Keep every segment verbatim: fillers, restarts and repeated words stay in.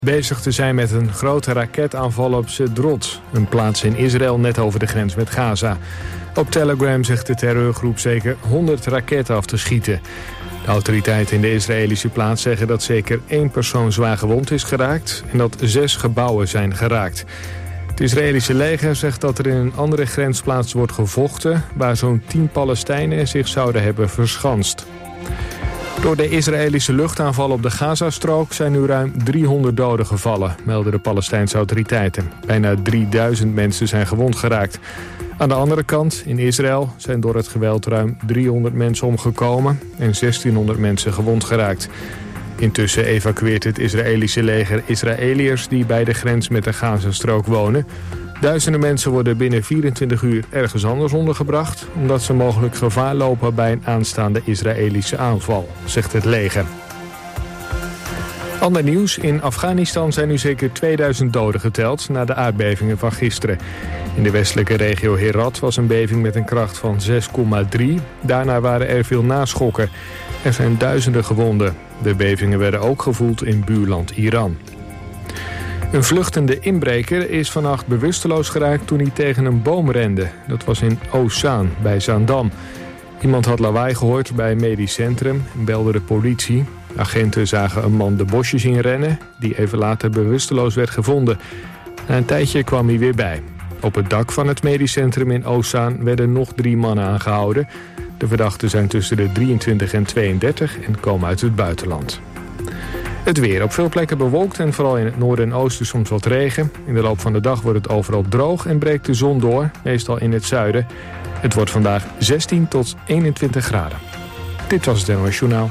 bezig te zijn met een grote raketaanval op Sderot, een plaats in Israël net over de grens met Gaza. Op Telegram zegt de terreurgroep zeker honderd raketten af te schieten. De autoriteiten in de Israëlische plaats zeggen dat zeker één persoon zwaar gewond is geraakt en dat zes gebouwen zijn geraakt. Het Israëlische leger zegt dat er in een andere grensplaats wordt gevochten, waar zo'n tien Palestijnen zich zouden hebben verschanst. Door de Israëlische luchtaanval op de Gazastrook zijn nu ruim driehonderd doden gevallen, melden de Palestijnse autoriteiten. Bijna drieduizend mensen zijn gewond geraakt. Aan de andere kant, in Israël, zijn door het geweld ruim driehonderd mensen omgekomen en zestienhonderd mensen gewond geraakt. Intussen evacueert het Israëlische leger Israëliërs die bij de grens met de Gazastrook wonen. Duizenden mensen worden binnen vierentwintig uur ergens anders ondergebracht, omdat ze mogelijk gevaar lopen bij een aanstaande Israëlische aanval, zegt het leger. Ander nieuws, in Afghanistan zijn nu zeker tweeduizend doden geteld na de aardbevingen van gisteren. In de westelijke regio Herat was een beving met een kracht van zes komma drie. Daarna waren er veel naschokken. Er zijn duizenden gewonden. De bevingen werden ook gevoeld in buurland Iran. Een vluchtende inbreker is vannacht bewusteloos geraakt toen hij tegen een boom rende. Dat was in Ozaan, bij Zaandam. Iemand had lawaai gehoord bij een medisch centrum en belde de politie. Agenten zagen een man de bosjes in rennen, die even later bewusteloos werd gevonden. Na een tijdje kwam hij weer bij. Op het dak van het medisch centrum in Ozaan werden nog drie mannen aangehouden. De verdachten zijn tussen de drieëntwintig en tweeëndertig en komen uit het buitenland. Het weer op veel plekken bewolkt en vooral in het noorden en oosten soms wat regen. In de loop van de dag wordt het overal droog en breekt de zon door, meestal in het zuiden. Het wordt vandaag zestien tot eenentwintig graden. Dit was het N O S Journaal.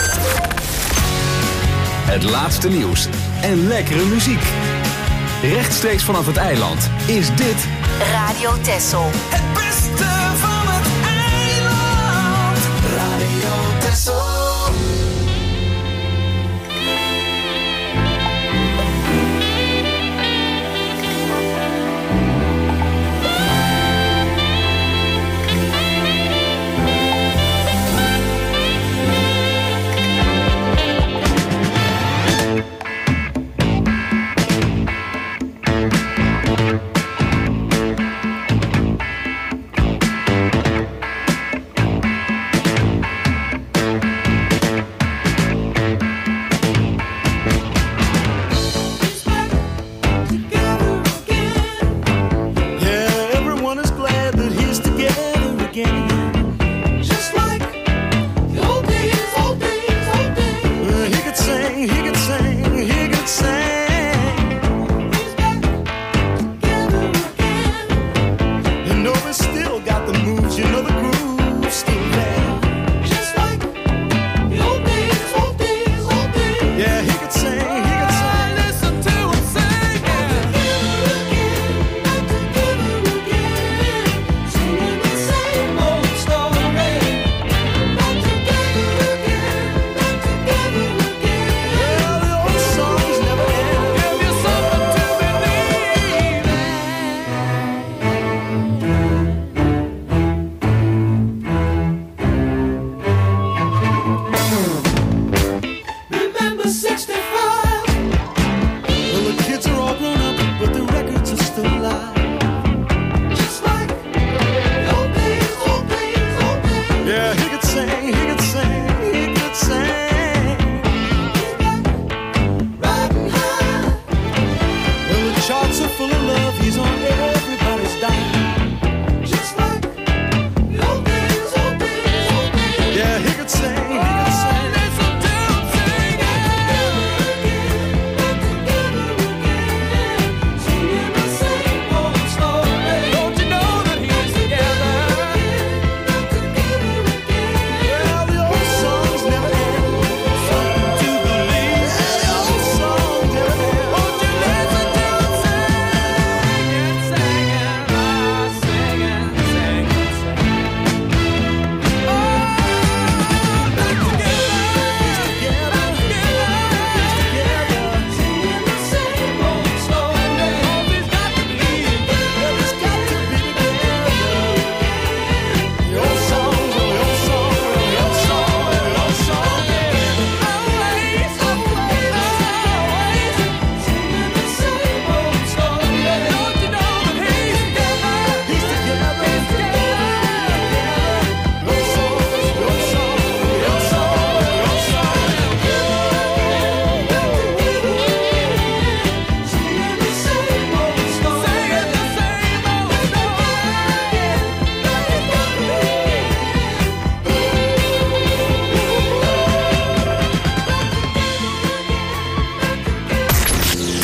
Het laatste nieuws en lekkere muziek. Rechtstreeks vanaf het eiland is dit Radio Texel. Het beste van het eiland. Radio Texel.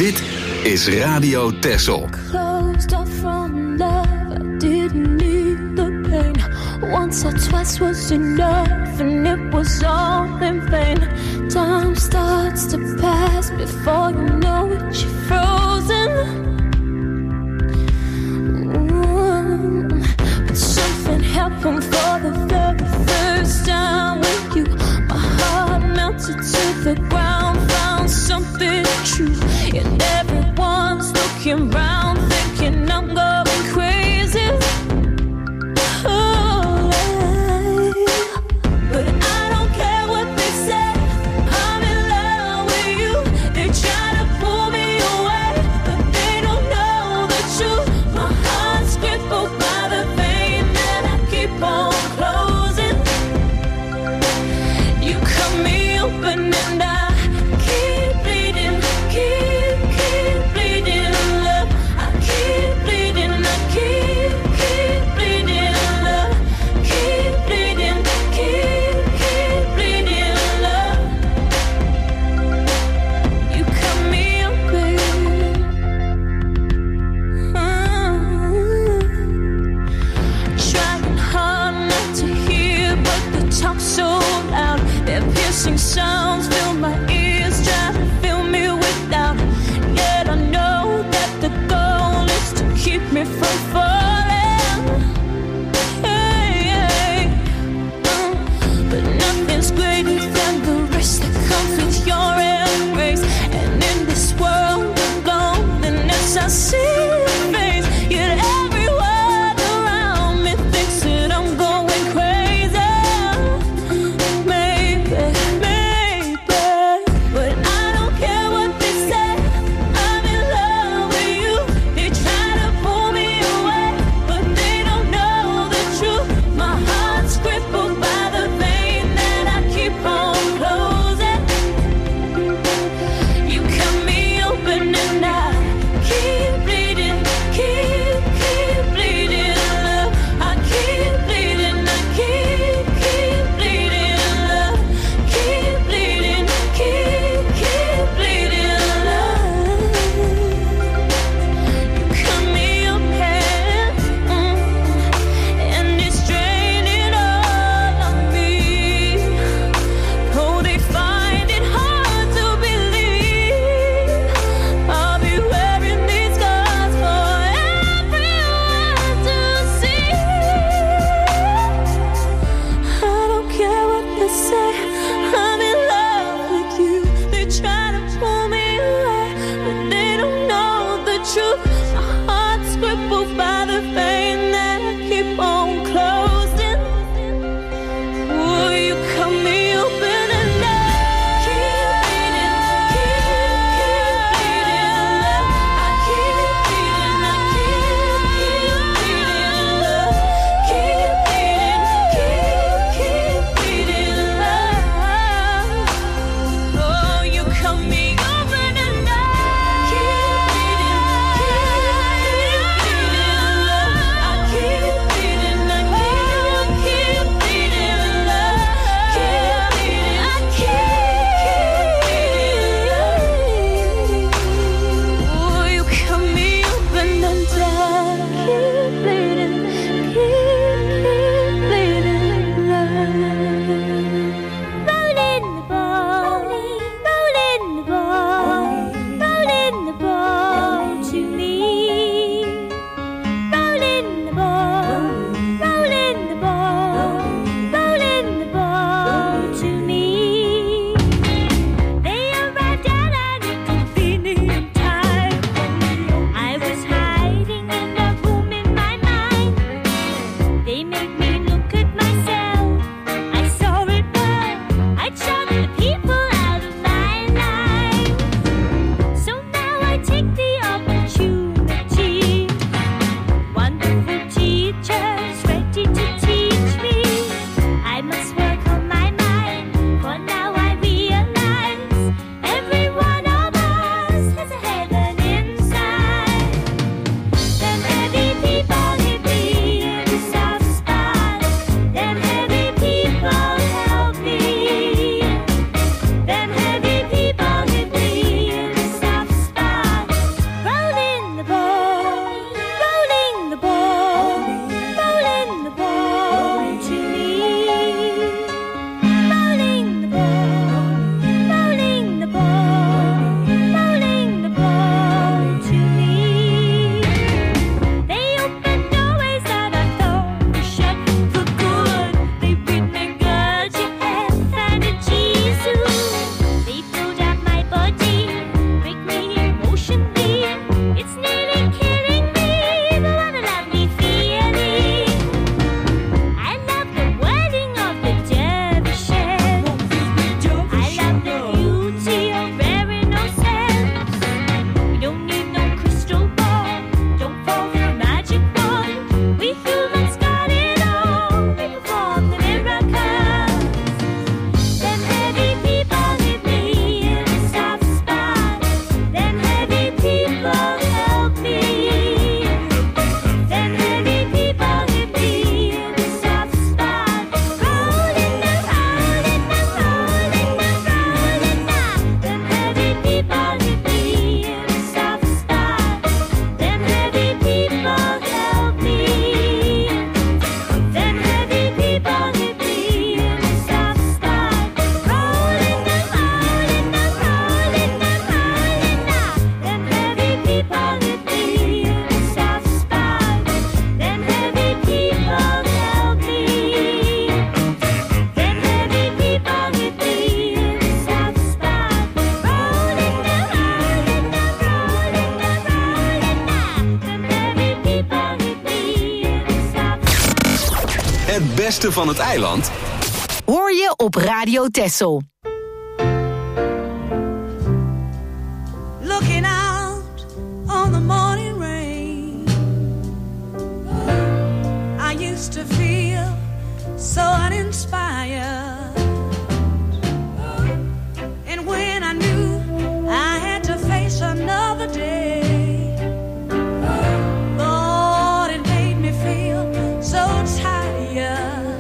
Dit is Radio Texel. Closed off from love, I didn't need the pain. Once or twice was enough, and it was all in vain. Time starts to pass before you know it, you're frozen. Ooh. But something happened for the very first time with you. My heart melted to the ground, found something true, and everyone's looking round, thinking I'm going crazy. Oh, but I don't care what they say. I'm in love with you. They try to pull me away, but they don't know the truth. My heart's crippled by the pain that I keep on closing. You cut me open and I keep bleeding, keep, keep bleeding. Love, beste van het eiland hoor je op Radio Texel. Looking out on the morning rain, I used to feel so uninspired, and when I knew I had to face another day, Lord, it made me feel so tired.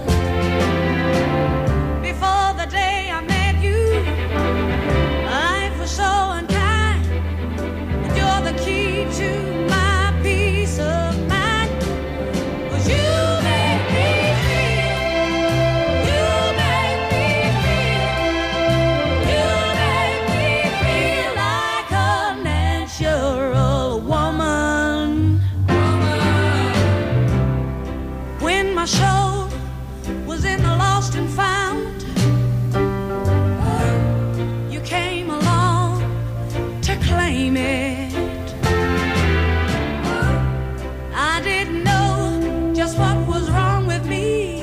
Before the day I met you, life was so unkind, but you're the key to my peace of mind. 'Cause you make me feel, you make me feel, you make me feel like a natural woman. When my soul was in the lost and found, you came along to claim it. I didn't know just what was wrong with me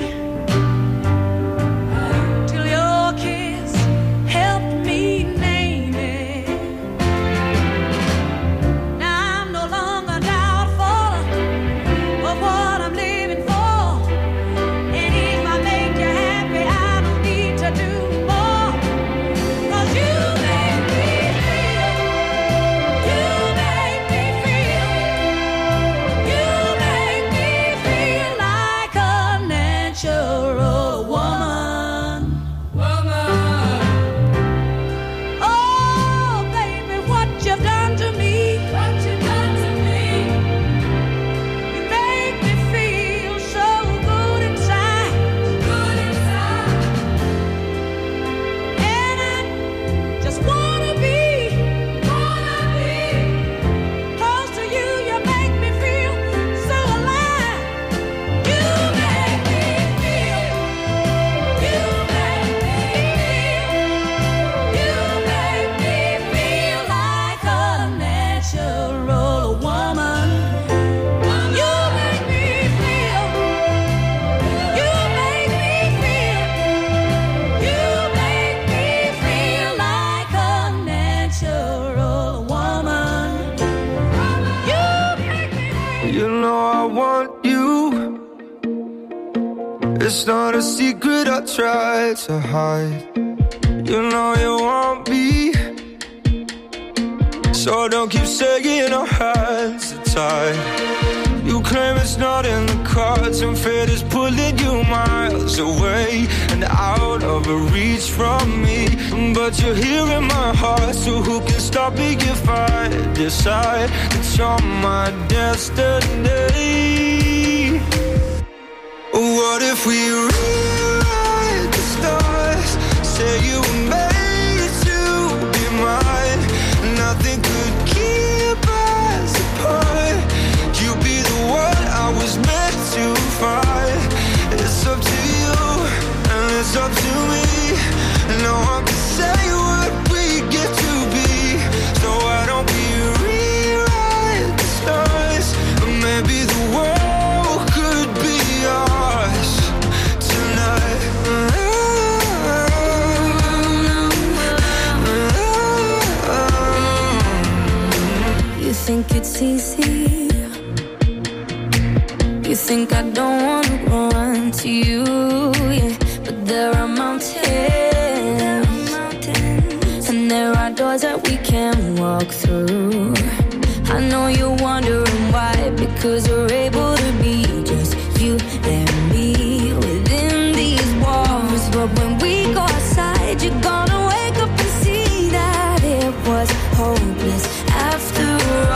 till your kiss helped me name it. Now I'm no longer doubtful of what I'm living for, and if I make you happy, I don't need to do more. 'Cause you make me feel, you make me feel, you make me feel like a natural woman. Woman. Oh, baby, what you've done to me. What you've done to me. You make me feel so good inside. Good inside. And I just wanna be, wanna be close to you. You make me feel so alive. You make me feel, you make me feel, you make me feel like a natural woman. You make me feel, you make me feel, you make me feel like a natural woman. You make me feel. You know I want you. It's not a secret I try to hide. You know you want me, so don't keep saying our hands are tied. You claim it's not in the cards, and fate is pulling you miles away and out of reach from me. But you're here in my heart, so who can stop me if I decide that you're my destiny? What if we rewrite the stars? Say you were made to be mine. Nothing could keep us apart. You be the one I was meant to find. It's up to you and it's up to me. No one can say what we get to be. So why don't we rewrite the stars? Or maybe the world could be ours tonight. You think it's easy? You think I don't wanna run to you, yeah. But there are mountains, and there are doors that we can walk through. I know you're wondering why, because we're able to be just you and me within these walls. But when we go outside, you're gonna wake up and see that it was hopeless after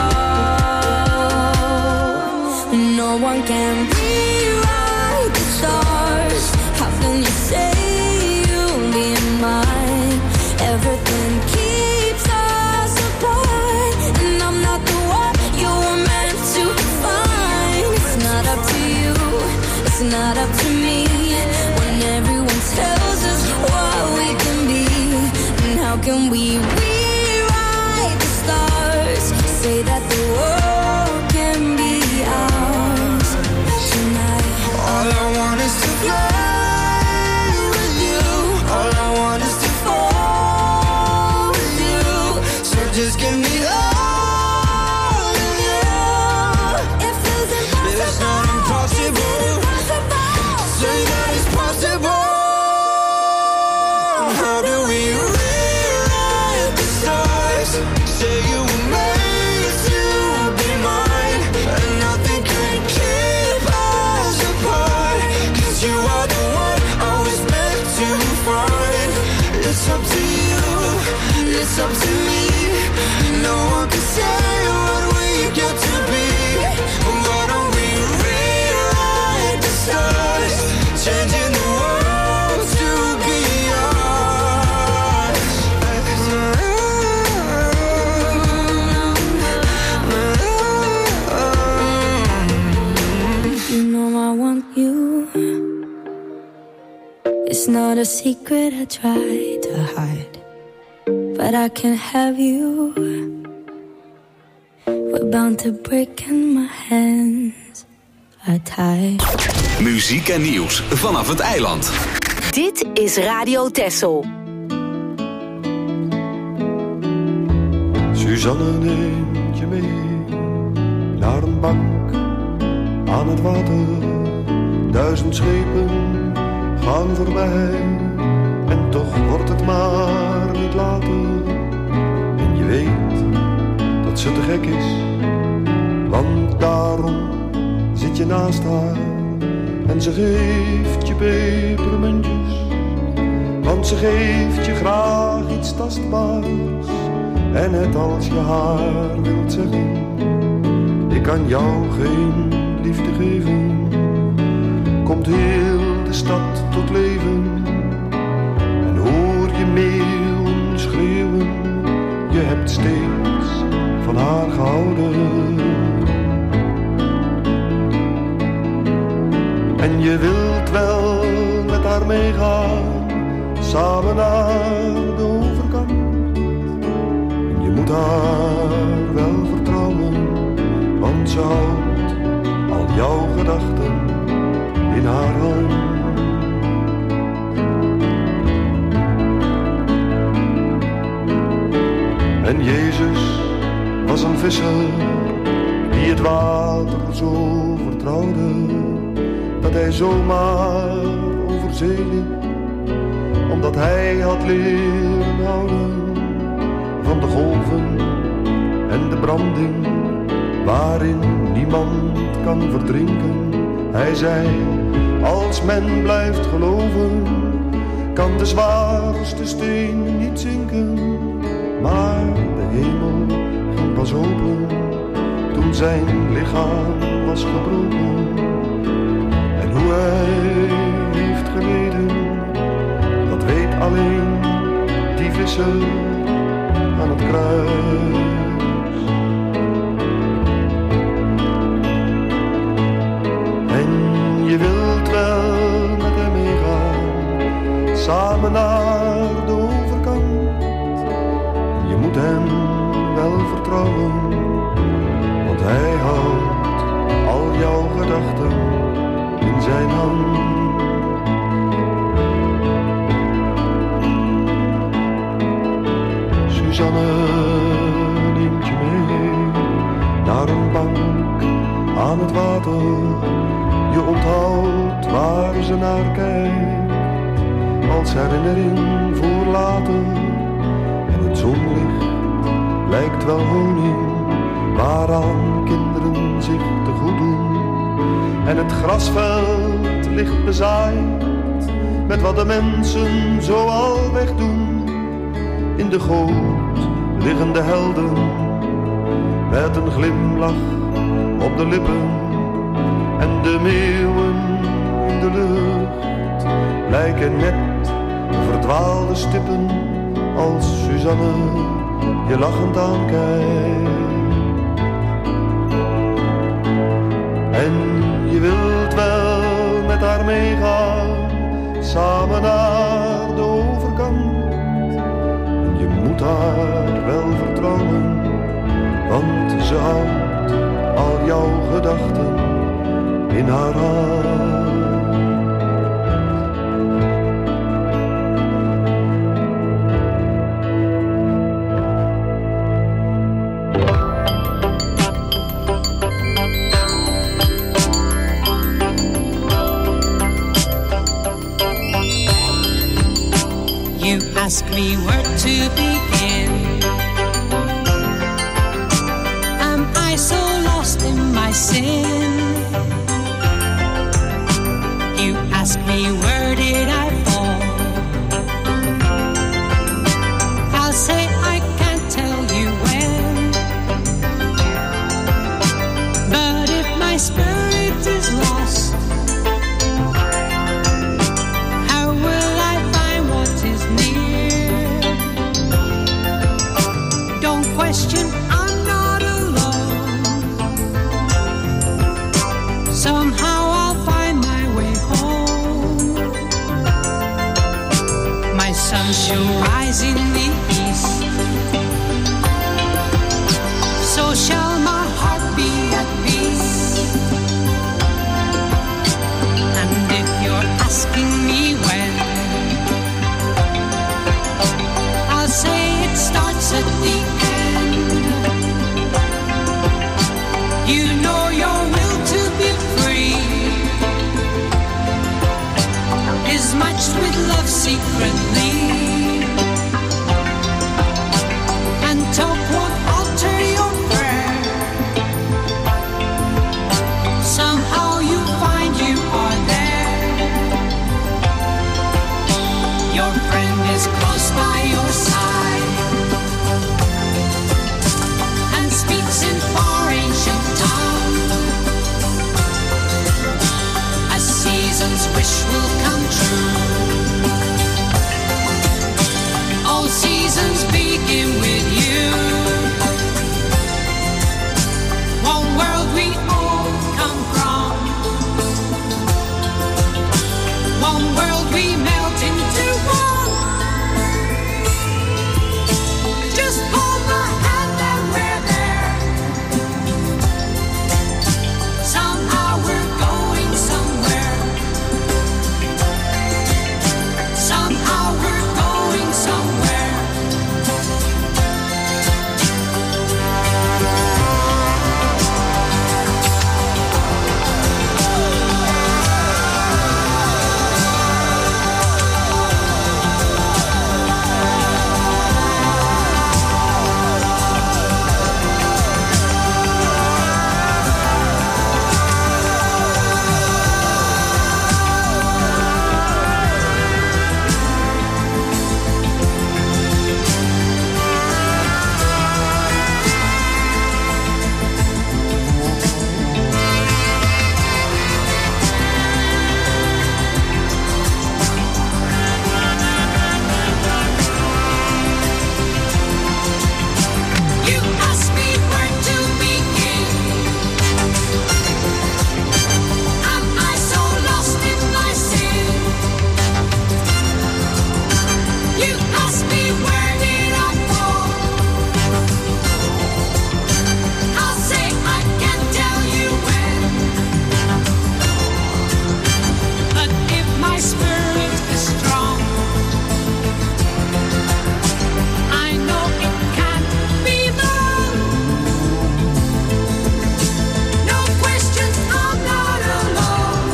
all. No one can rewrite the stars. How can you say you'll be mine? Everything keeps us apart, and I'm not the one you were meant to find. It's not up to you, it's not up to me. When everyone tells us what we can be, and how can we rewrite the stars? Say that the world can be ours tonight. All I want is to fly it's up to me. No one can say what we get to be. Why don't we rewrite the stars, changing the world to be ours. You know I want you. It's not a secret I try to hide, but I can't have you. We're bound to break and my hands are tied. Muziek en nieuws vanaf het eiland. Dit is Radio Texel. Suzanne neemt je mee naar een bank aan het water. Duizend schepen gaan voorbij en toch wordt het maar niet later. En je weet dat ze te gek is, want daarom zit je naast haar. En ze geeft je pepermuntjes, want ze geeft je graag iets tastbaars. En net als je haar wilt zeggen, ik kan jou geen liefde geven, komt heel de stad tot leven. En hoor je meeuwen schreeuwen, je hebt steeds van haar gehouden. En je wilt wel met haar meegaan, samen naar de overkant. En je moet haar wel vertrouwen, want ze houdt al jouw gedachten in haar hand. En Jezus was een visser die het water zo vertrouwde, dat hij zomaar over zee liep, omdat hij had leren houden van de golven en de branding, waarin niemand kan verdrinken. Hij zei, als men blijft geloven, kan de zwaarste steen niet zinken. Maar de hemel ging pas open toen zijn lichaam was gebroken. En hoe hij heeft geleden, dat weet alleen die visser aan het kruis. En je wilt wel met hem meegaan, samen naar de overkant. Je moet hem wel vertrouwen, want hij houdt al jouw gedachten in zijn hand. Suzanne neemt je mee naar een bank aan het water. Je onthoudt waar ze naar kijkt, als herinnering voor later. En het zonlicht lijkt wel honing, waaraan kinderen zich te goed doen. En het grasveld ligt bezaaid met wat de mensen zo al wegdoen. In de goot liggen de helden met een glimlach op de lippen. En de meeuwen in de lucht lijken net verdwaalde stippen, als Suzanne je lachend aankijkt. En je wilt wel met haar meegaan, samen naar de overkant. En je moet haar wel vertrouwen, want ze houdt al jouw gedachten in haar hand. Ask me where to begin. Am I so lost in my sin? You ask me where did I fall? I'll say I my spirit is lost, how will I find what is near? Don't question, I'm not alone. Somehow I'll find my way home. My sun shall rise in the east, so shall my heart be at peace. And if you're asking me when, I'll say it starts at the end. You know your will to be free is matched with love secretly, and talk won't alter your prayer. Somehow you find you are there. Your friend is close by your side and speaks in far ancient tongue. A season's wish will come true. All seasons begin with you. One world we all come from, one world we melt into one. Just hold my hand and we're there. Somehow we're going somewhere. Somehow we're going somewhere. You ask me where to begin. Am I so lost in my sin? You ask me where did I fall? I'll say I can't tell you when. But if my spirit is strong, I know it can't be long. No questions, I'm not alone.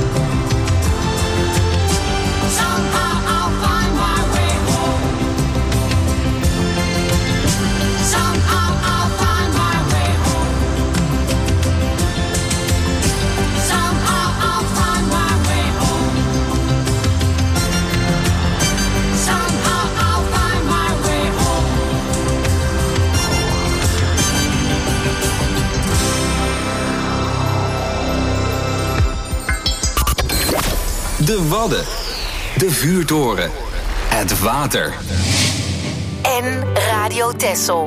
Somehow I'll find my way home. Somehow I'll find my way home. Somehow I'll find my way home. Somehow I'll find my way home. De Wadden. De vuurtoren. Het water. En Radio Texel.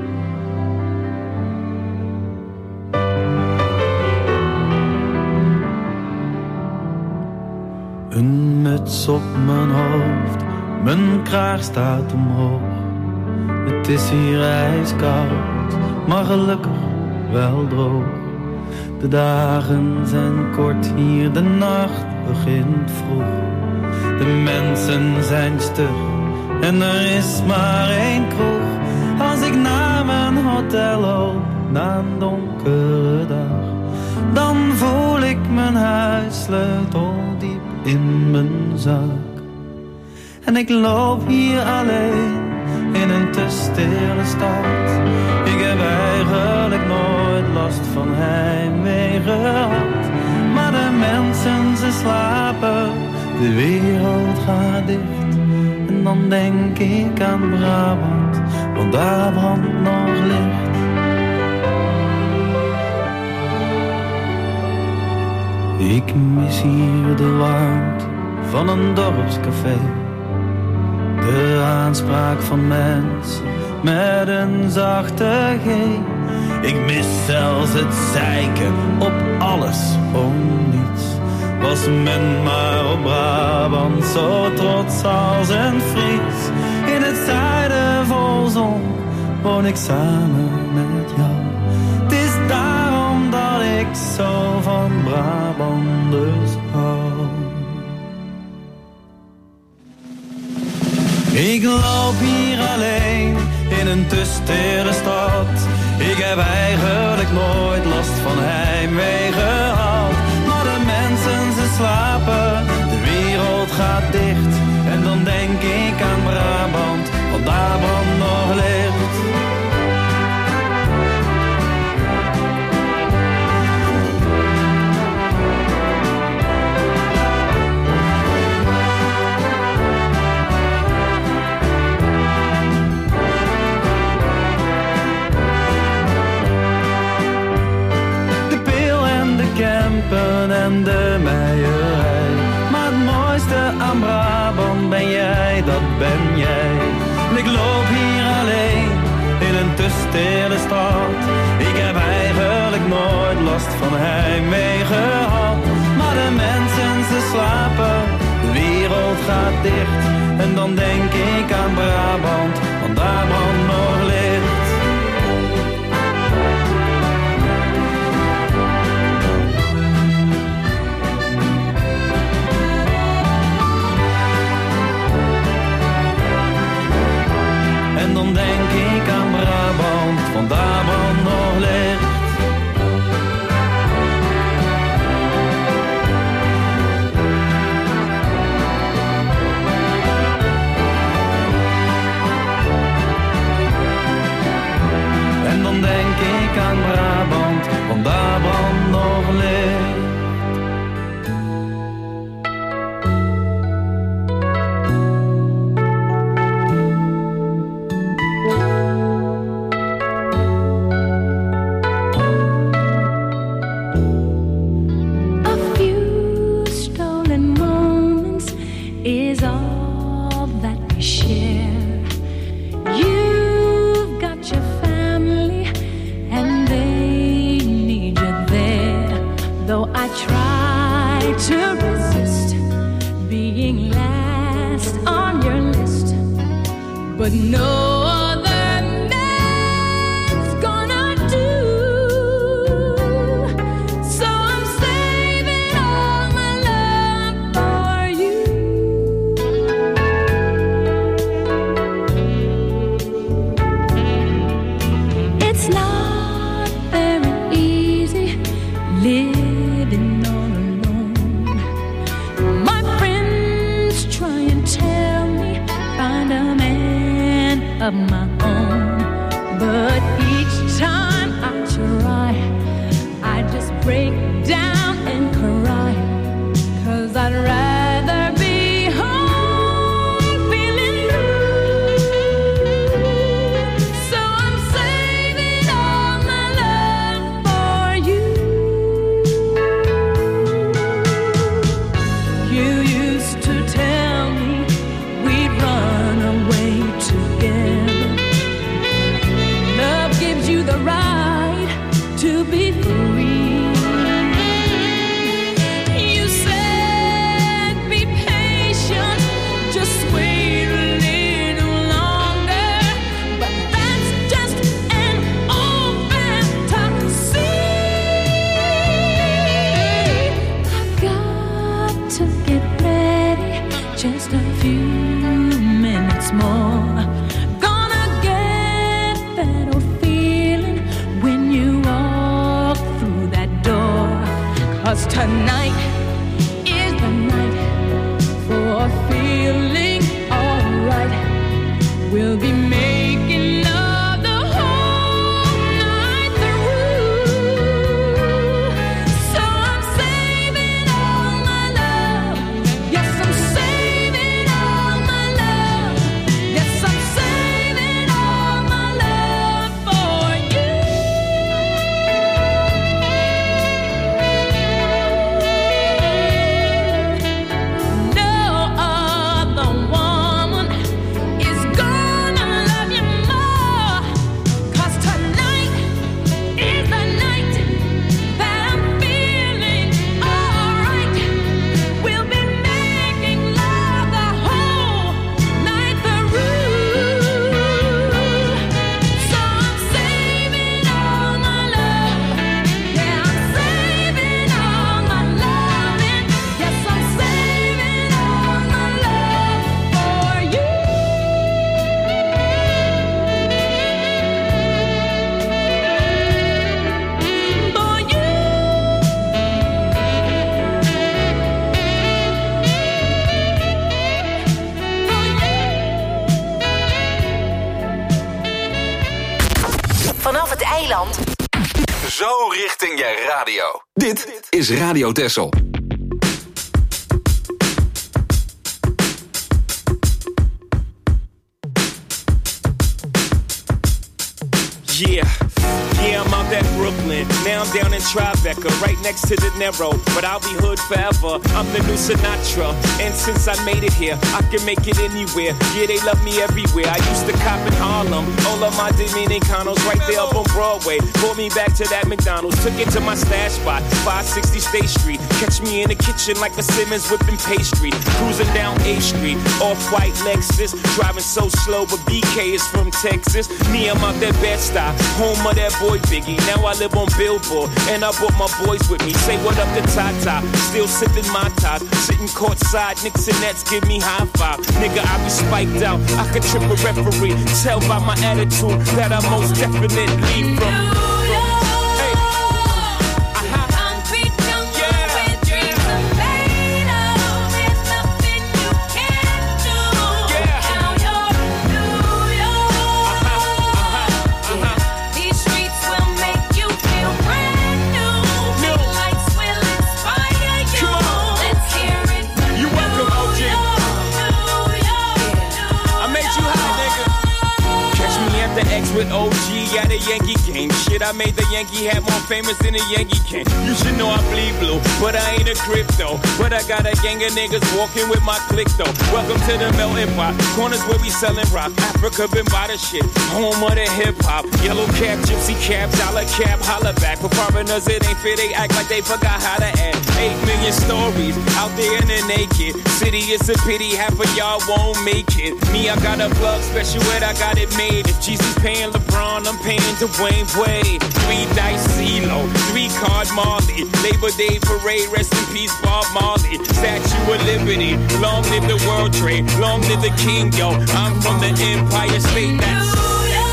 Een muts op mijn hoofd, mijn kraag staat omhoog. Het is hier ijskoud, maar gelukkig wel droog. De dagen zijn kort hier, de nacht begint vroeg. De mensen zijn stug en er is maar één kroeg. Als ik naar mijn hotel loop, na een donkere dag, dan voel ik mijn huissleutel diep in mijn zak. En ik loop hier alleen in een te stille stad. Ik heb eigenlijk nooit last van heimwee gehad. Maar de mensen, ze slapen, de wereld gaat dicht. En dan denk ik aan Brabant, want daar brandt nog licht. Ik mis hier de warmte van een dorpscafé. De aanspraak van mensen met een zachte G. Ik mis zelfs het zeiken op alles om niets. Was men maar op Brabant zo trots als een Fries. In het zuiden vol zon woon ik samen met jou. Het is daarom dat ik zo van Brabanders hou. Ik loop hier alleen in een te stille stad. Ik heb eigenlijk nooit last van heimwee gehad. Maar de mensen ze slapen, de wereld gaat dicht. En dan denk ik aan Brabant, want daar brandt nog licht. En de meierij. Maar het mooiste aan Brabant ben jij, dat ben jij. Ik loop hier alleen in een te stille stad. Ik heb eigenlijk nooit last van heimwee gehad. Maar de mensen ze slapen, de wereld gaat dicht. En dan denk ik aan Brabant, want daar brandt nog licht. En dan denk ik aan Brabant, want daar brandt nog licht. En dan denk ik aan Brabant, want daar brandt nog licht. But no other man's gonna do. So I'm saving all my love for you. It's not very easy living all alone. My friends try and tell me find a man of my own, but each time I try, I just break down and cry, 'cause I'd rather be home feeling blue. So I'm saving all my love for you. You used to tell me we'd run away together. Love gives you the right to be free. You said be patient, just wait a little longer, but that's just an old fantasy. I've got to get ready, just a few minutes more. Gonna get that old feeling when you walk through that door. 'Cause tonight is the night for feeling alright. We'll be making love the whole night through. So I'm saving all my love. Yes, I'm saving all my love. Yes, I'm saving all my love for you. zo richting je radio. Dit is Radio Texel. Yeah, yeah, I'm out at Brooklyn. Now I'm down in Tribeca, right next to the Narrow. But I'll be hood forever. I'm the new Sinatra. And since I made it here, I can make it anywhere. Yeah, they love me everywhere. I used to cop in Harlem. All of my Dominicanos right there up on Broadway. Pulled me back to that McDonald's. Took it to my stash spot, five sixty State Street. Catch me in the kitchen like a Simmons whipping pastry. Cruising down A Street, off-white Lexus. Driving so slow, but B K is from Texas. Me, I'm out that Bed-Stuy, home of that boy Biggie. Now I live on Billboard, and I brought my boys with me. Say what up to Tata, still sipping my top. Sitting courtside, Knicks and Nets give me high five. Nigga, I be spiked out, I could trip a referee. Tell by my attitude that I most definitely from. With O G at a Yankee game. Shit, I made the Yankee hat more famous than a Yankee can. You should know I bleed blue, but I ain't a crypto. But I got a gang of niggas walking with my click though. Welcome to the melting pot. Corners where we selling rock. Africa been by the shit. Home of the hip hop. Yellow cap, gypsy cap, dollar cap, holla back. For foreigners it ain't fair, they act like they forgot how to act. Eight million stories out there in the naked city. It's a pity half of y'all won't make it. Me, I got a plug special ed, I got it made. If Jesus paying LeBron, I'm paying Dwayne Wade. Three dice CeeLo, three card Marley. Labor Day parade, rest in peace Bob Marley. Statue of Liberty, long live the World Trade, long live the King, yo. I'm from the Empire State, that's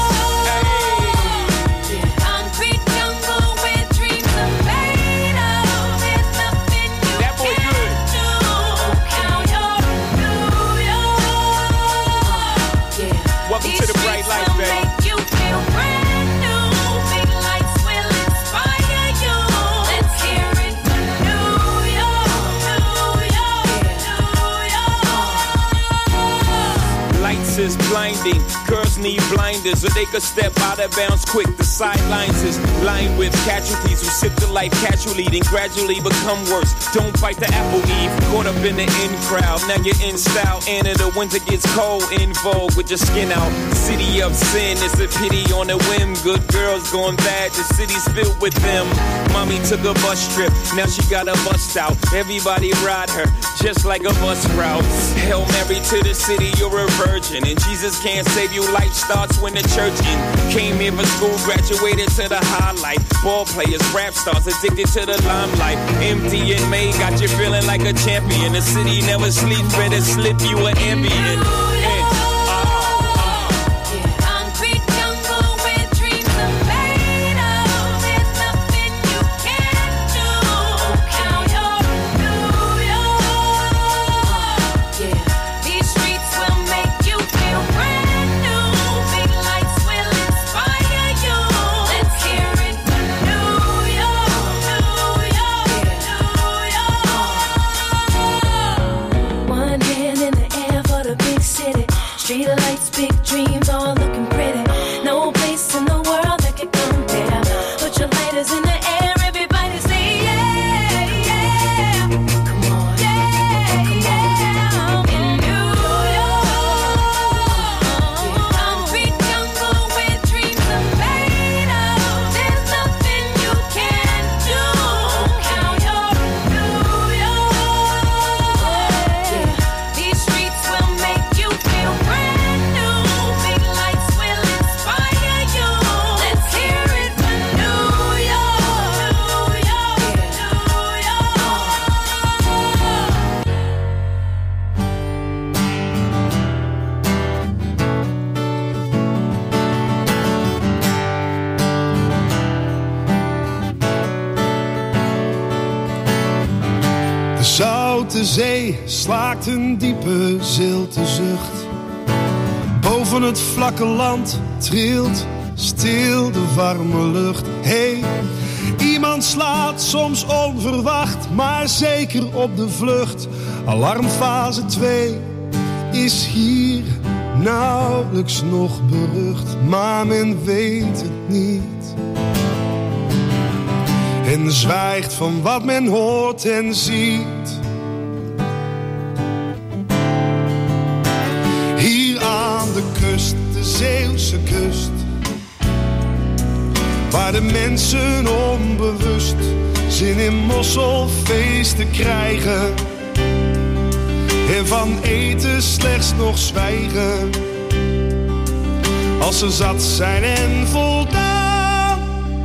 is blinding. Girls need blinders so they could step out of bounds quick. The sidelines is lined with casualties who sip the life casually, then gradually become worse. Don't bite the apple eve. Caught up in the in crowd. Now you're in style. And in the winter gets cold. In vogue with your skin out. City of sin. It's a pity on a whim. Good girls going bad. The city's filled with them. Mommy took a bus trip. Now she got a bust out. Everybody ride her just like a bus route. Hail Mary to the city. You're a virgin. And Jesus can't save you. Life starts when the church in. Came here for school, graduated to the highlight. Ball players, rap stars, addicted to the limelight. Empty in May, got you feeling like a champion. The city never sleeps, better slip you an ambient. De zee slaakt een diepe zilte zucht. Boven het vlakke land trilt stil de warme lucht. Hey, Iemand slaat soms onverwacht, maar zeker op de vlucht. Alarmfase twee is hier nauwelijks nog berucht, maar men weet het niet. En zwijgt van wat men hoort en ziet. Hier aan de kust, de Zeeuwse kust, waar de mensen onbewust zin in mosselfeesten krijgen en van eten slechts nog zwijgen. Als ze zat zijn en voldaan,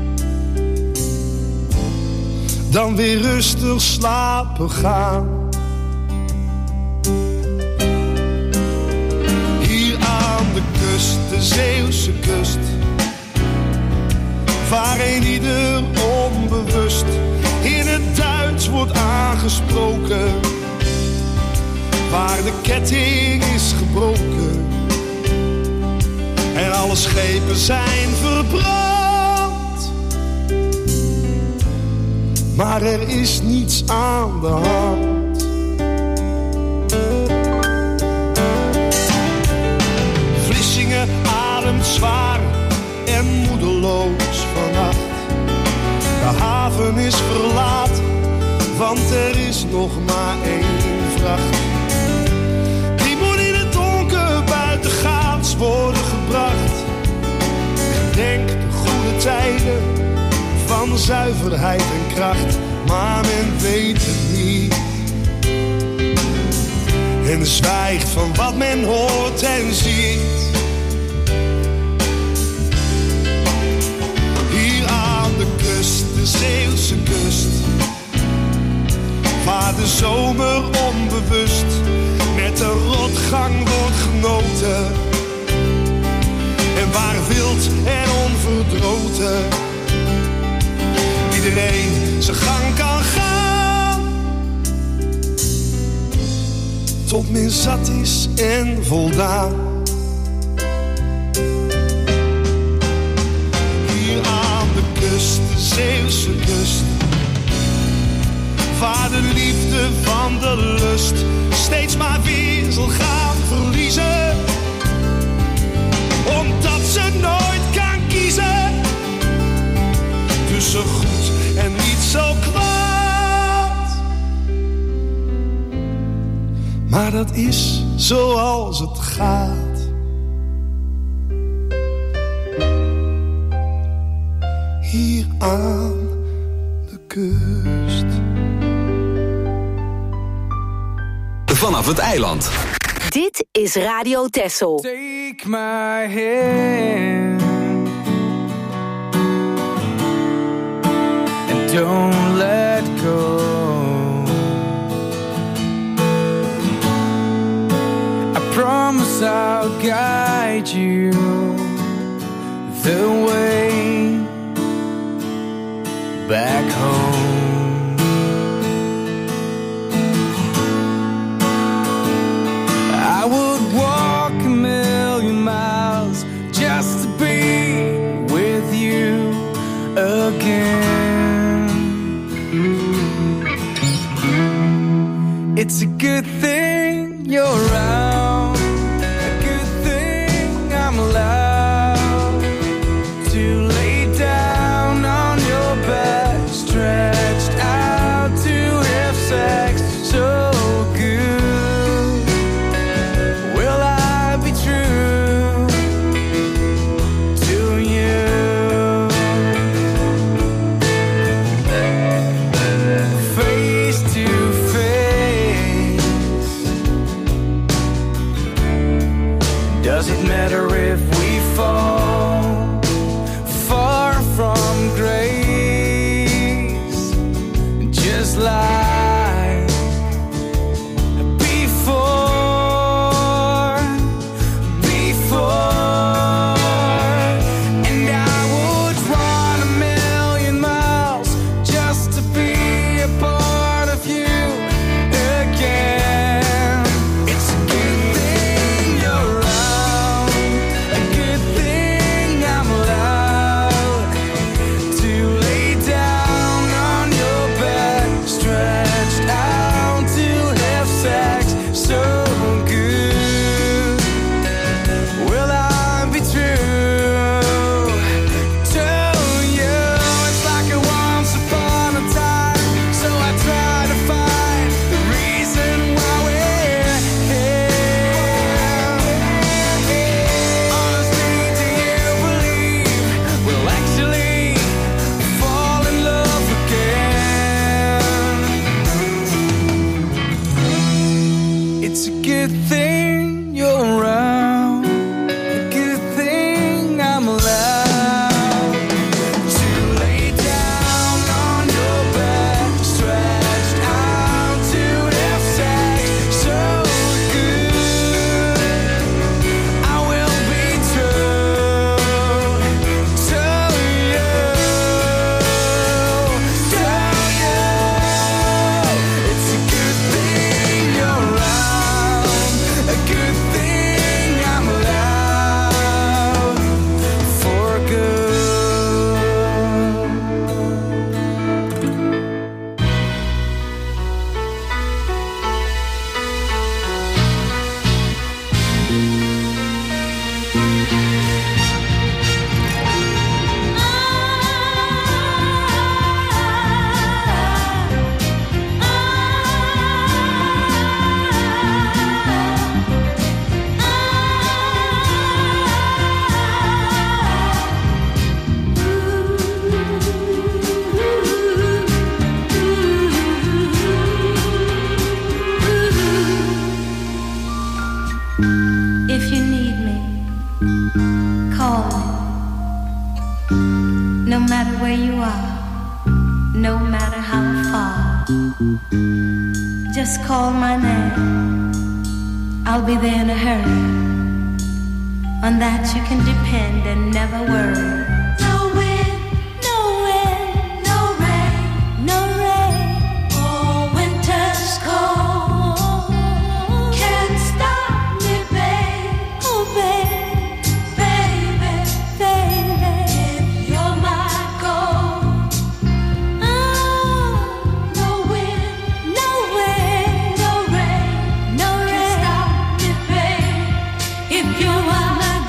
dan weer rustig slapen gaan. Hier aan de kust, de Zeeuwse kust, waar een ieder onbewust in het Duits wordt aangesproken, waar de ketting is gebroken en alle schepen zijn verbrand. Maar er is niets aan de hand. Vlissingen ademt zwaar en moedeloos vannacht. De haven is verlaten, want er is nog maar één vracht. Die moet in het donker buitengaats worden gebracht. Gedenk de goede tijden van zuiverheid en kracht, maar men weet het niet. En zwijgt van wat men hoort en ziet. Hier aan de kust, de Zeeuwse kust, waar de zomer onbewust met de rotgang wordt genoten, en waar wild en onverdroten iedereen zijn gang kan gaan, tot men zat is en voldaan. Hier aan de kust, de Zeeuwse kust, waar de liefde van de lust steeds maar weer zal gaan verliezen, omdat ze nooit kan kiezen tussen goed en niet zo kwaad. Maar dat is zoals het gaat. Hier aan de kust. Vanaf het eiland. Dit is Radio Texel. Take my hand and don't let go. I promise I'll guide you the way back home. I would walk a million miles just to be with you again. It's a good thing you're around, a good thing I'm allowed to lay down on your back, stretched out to have sex so good. Will I be true to you? Face to face, no matter how far. Just call my name, I'll be there in a hurry. On that you can depend and never worry. No wind, no wind, no rain, no rain. Oh, winter's cold can't stop me, babe. Oh, babe, baby, baby, if you're my gold. Oh, no wind, no wind, no rain, no rain can stop me, babe. If you're my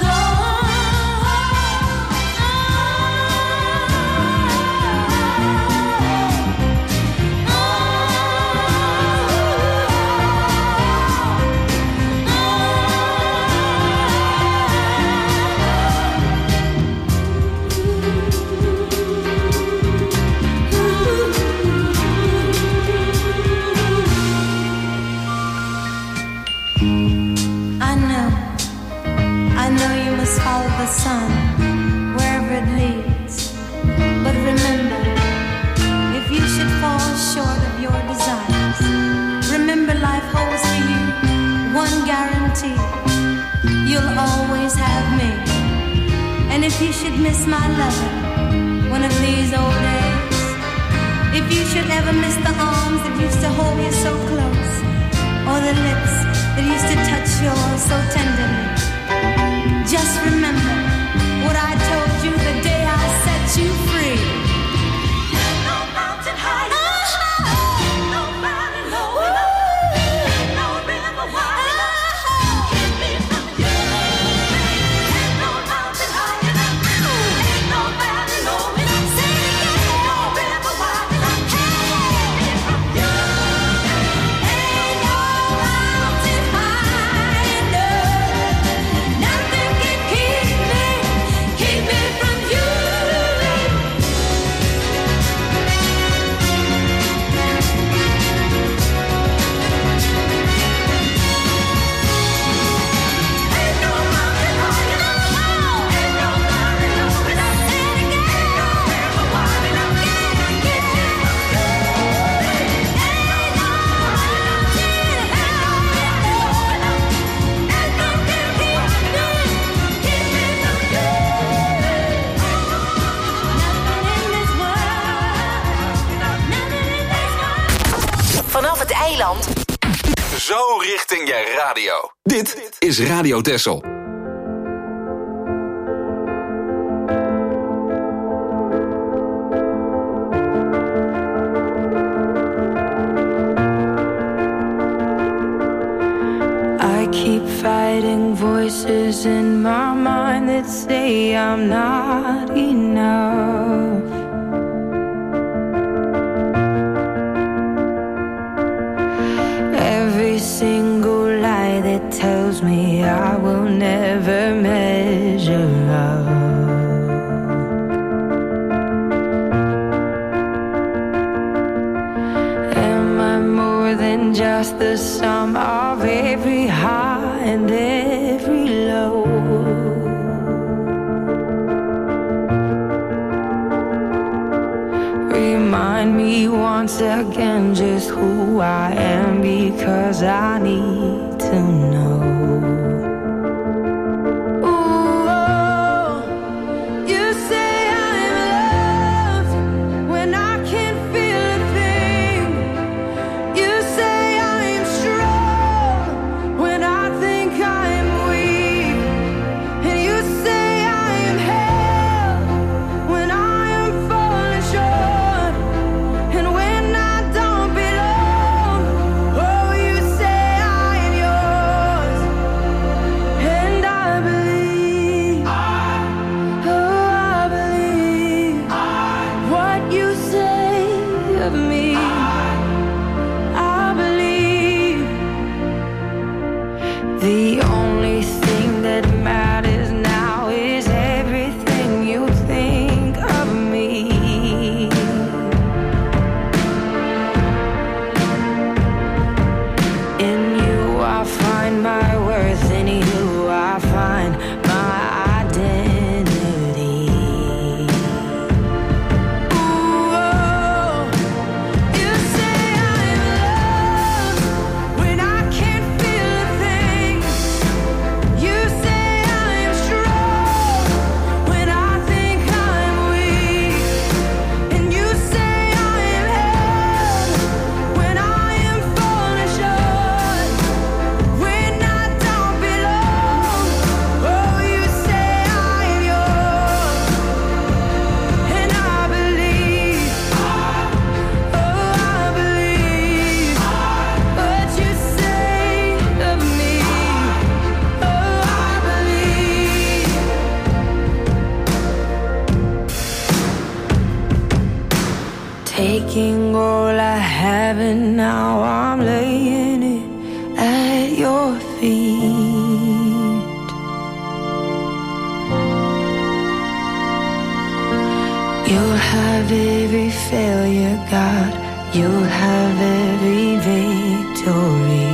follow the sun wherever it leads. But remember, if you should fall short of your desires, remember life holds for you one guarantee: you'll always have me. And if you should miss my loving one of these old days, if you should ever miss the arms that used to hold you so close, or the lips that used to touch yours so tenderly, just remember what I told you the day I set you free. No mountain high enough, no valley low enough, no river wide enough, keep me from you. Ain't no mountain high enough, ain't no valley low enough, say it again, no river wide enough, keep me from you. Ain't no mountain high enough, nothing can keep me, keep me from you. Ain't no mountain high enough, ain't no valley low enough, say it again, ain't no river wide enough, keep me from you. Ain't no mountain high enough, nothing can keep me, keep me from you. Nothing in this world, nothing in this world. Vanaf het eiland. Zo richting je radio. Dit is Radio Texel. I keep fighting voices in my mind that say I'm not enough. Every single lie that tells me I will never measure up. Am I more than just the sum of every high and every low? Remind me once again just who I am, because I need to know. Ooh, oh, you say I'm loved when I can't feel a thing. You say I'm strong when I think I'm weak. And you say I am held when I am falling short. And when I don't belong, oh, you say I am yours. And I believe, oh, I believe what you say of me. I believe the only thing that matters now is everything you think of me. In you I find my worth, in you I find my identity. Ooh, oh, taking all I have and now I'm laying it at your feet. You'll have every failure, God. You'll have every victory.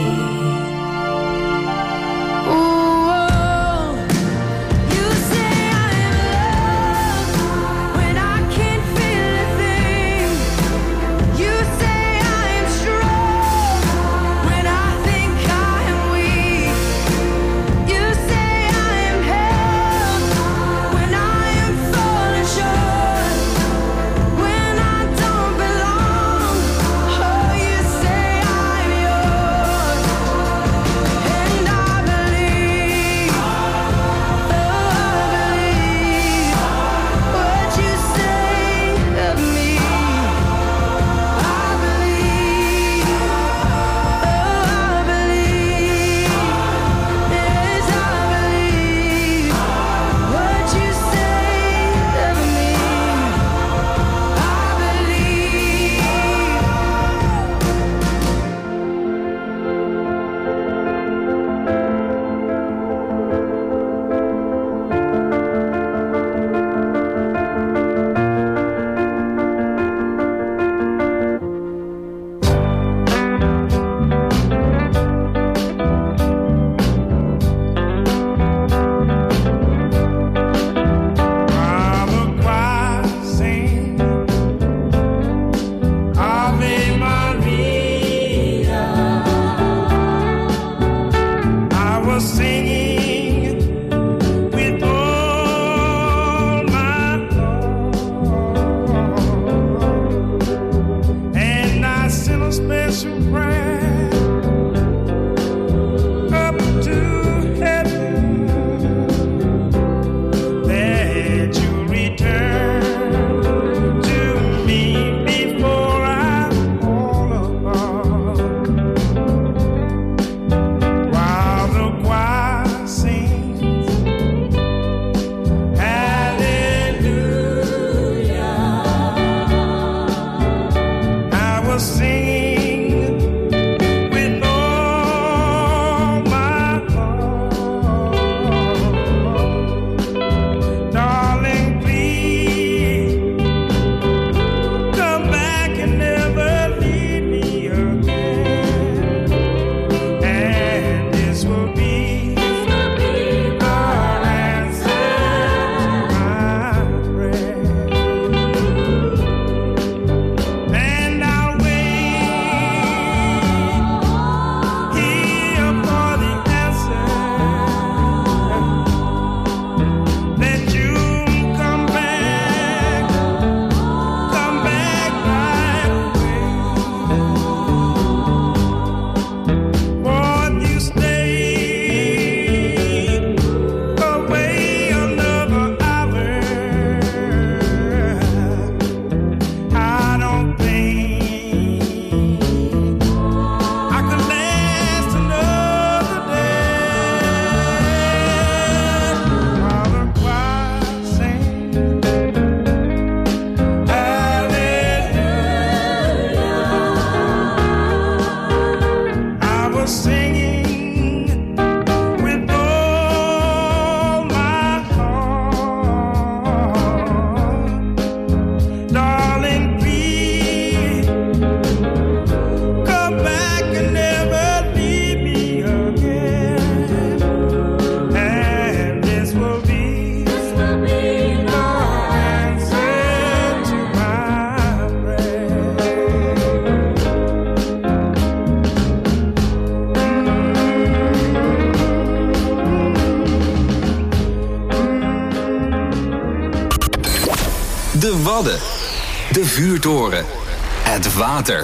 De Wadden. De vuurtoren. Het water.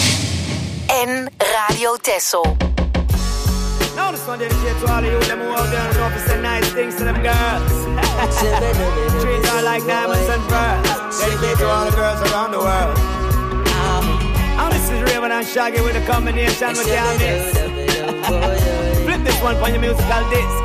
En Radio Texel. Now this one dedicated to all of you them who out there and know to say nice things to them girls. Treat her like diamonds and pearls. Dedicated to all the girls around the world. And this is Raven and Shaggy with a combination with your mix. Flip this one on your musical disc.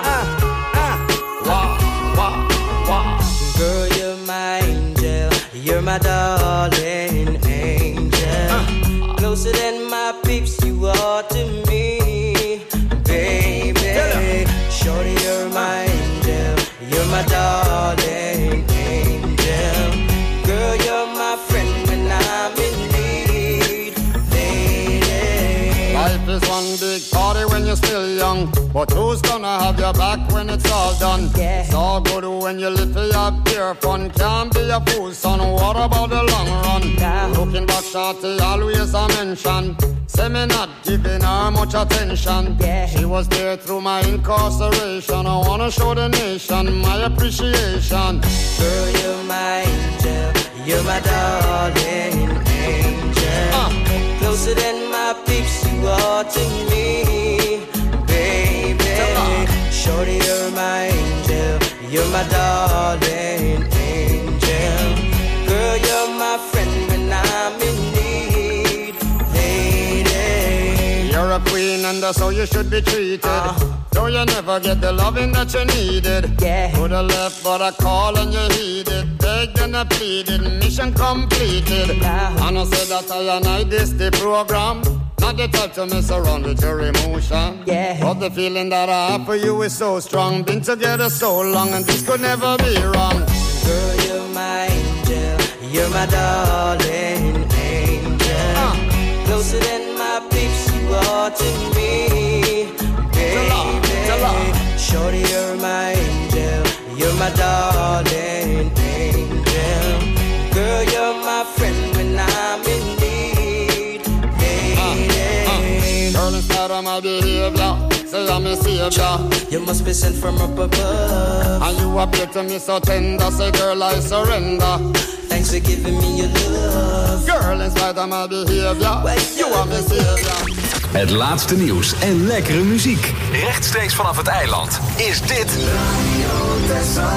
Girl, you're my angel. You're You're my darling angel, uh. closer than my peeps you are to me, baby. Shorty, you're my angel, you're my darling angel. Girl, you're my friend when I'm in need, lady. Life is one big party when you're still young, but who's gonna have your back when it's all done? Yeah. It's all good when you live for your pure fun. Can't be a fool, son, what about the long run? Yeah. Looking back, shorty, always a mention. Say me not giving her much attention. Yeah. She was there through my incarceration. I wanna show the nation my appreciation. Girl, you're my angel, you're my darling angel. Uh. Closer than my peeps you are to me, baby. Shorty, you're my angel, you're my darling angel. Girl, you're my friend when I'm in need, lady. You're a queen and that's how you should be treated. Uh. Though you never get the loving that you needed. Yeah. Could have left but I called and you heeded. Begged and I pleaded, mission completed. Uh. And I said that I and I this the program. Not the type to mess around with your emotion. Yeah. But the feeling that I have for you is so strong. Been together so long and this could never be wrong. Girl, you're my angel, you're my darling angel. Uh. Closer than my peeps you are to me, baby. Shorty, you're my angel, you're my darling angel. Girl, you're my friend when I'm in need, lady. Girl, instead of my behavior, say I'm a savior. You must be sent from up above, and you appear to me so tender. Say, girl, I surrender. Thanks for giving me your love. Girl, in spite of my behavior, you are my savior. Het laatste nieuws en lekkere muziek. Rechtstreeks vanaf het eiland is dit Radio Texel.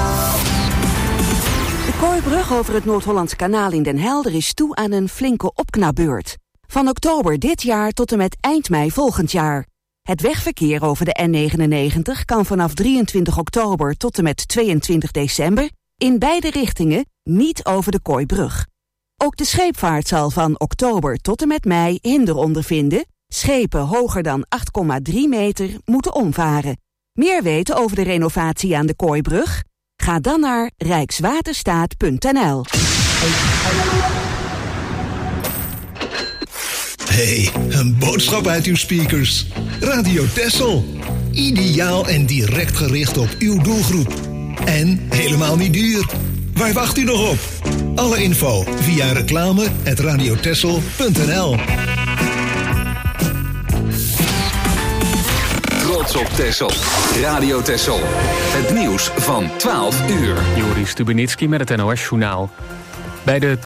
De Kooibrug over het Noord-Hollandse kanaal in Den Helder is toe aan een flinke opknapbeurt. Van oktober dit jaar tot en met eind mei volgend jaar. Het wegverkeer over de N negenennegentig kan vanaf drieëntwintig oktober tot en met tweeëntwintig december... in beide richtingen niet over de Kooibrug. Ook de scheepvaart zal van oktober tot en met mei hinder ondervinden. Schepen hoger dan acht komma drie meter moeten omvaren. Meer weten over de renovatie aan de Kooibrug? Ga dan naar rijkswaterstaat punt n l. Hey, een boodschap uit uw speakers. Radio Texel. Ideaal en direct gericht op uw doelgroep. En helemaal niet duur. Waar wacht u nog op? Alle info via reclame at radiotexel punt n l. Trots op Texel. Radio Texel. Het nieuws van twaalf uur. Joris Stubenitski met het N O S-journaal. Bij de